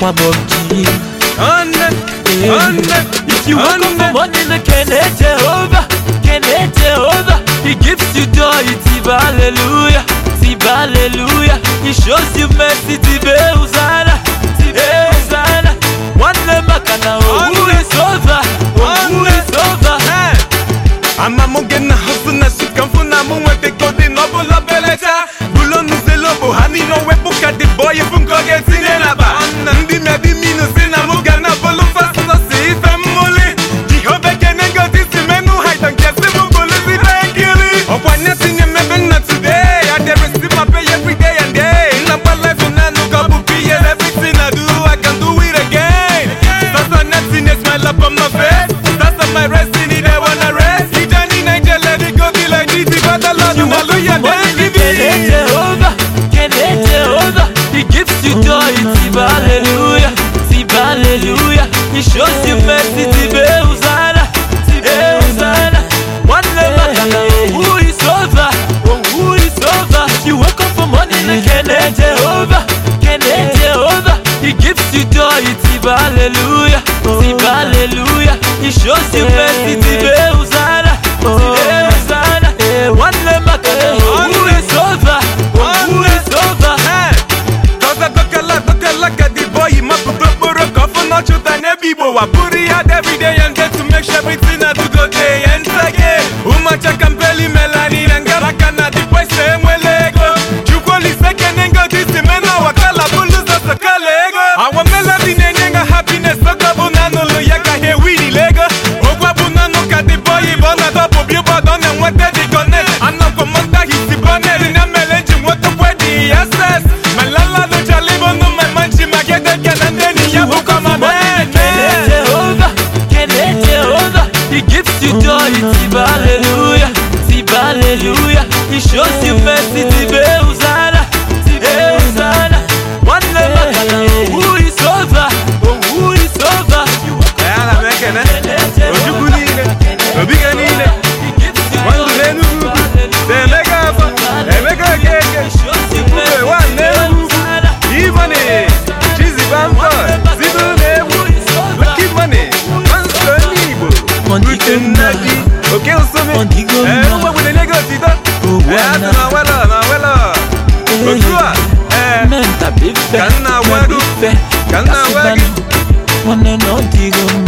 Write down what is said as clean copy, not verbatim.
my body. If you work for money, can it over? Can it over? He gives you joy, it's hallelujah, it's hallelujah. He shows you mercy, it's Hosanna, it's Hosanna. One lemakana, who is over? Who is over? I'm a mugena husuna sukamfuna mumwe kodi nobo la beleza. Bulo nuzelobo hani no wepuka the boy funko get in la ba. Ndi me bi minu sina mugana bolu fast no si family. Jehovah kenengo this menu hide and get the bolu si regularly. Opanya sinye me benna today. I dey receive my pay every day and day. In my life na no go be everything I do I can do it again. That's a nothing smile up on my face. That's my rest in it I wanna rest. He gives you joy, it's hallelujah, it's hallelujah. He shows you mercy, it's Hosanna, it's Hosanna. One level, who is over? Oh, who is over? You wake up for money, can it over? Can it over? He gives you joy, it's hallelujah, it's hallelujah. He shows you mercy, it's Hosanna, it's Hosanna. One level, who is over? Who is over? I put it out every day and get to make sure everything I do go day and again. Umacha Campelli Melanie and Garakana, the boy same way Lego. Chukwali second and go this man, our color bulls as a collega. Our melody and happiness, so Gabunano, Yaka, here we Lego. Ogwabunano, the boy, Bona, top of your button and what they connect. I'm not from Monta, he's the bonnet in a melody, what the wedding, yes, Malala, the Jalibo, no, my manchi, my get and then you come on. He gives you joy, it's hallelujah, it's hallelujah. He shows you mercy, it's Hosanna, it's Hosanna. One level, who is over? Oh, who is over? Okay, so me. What with the legacy? Menta bife, Kana wagi. wane no digo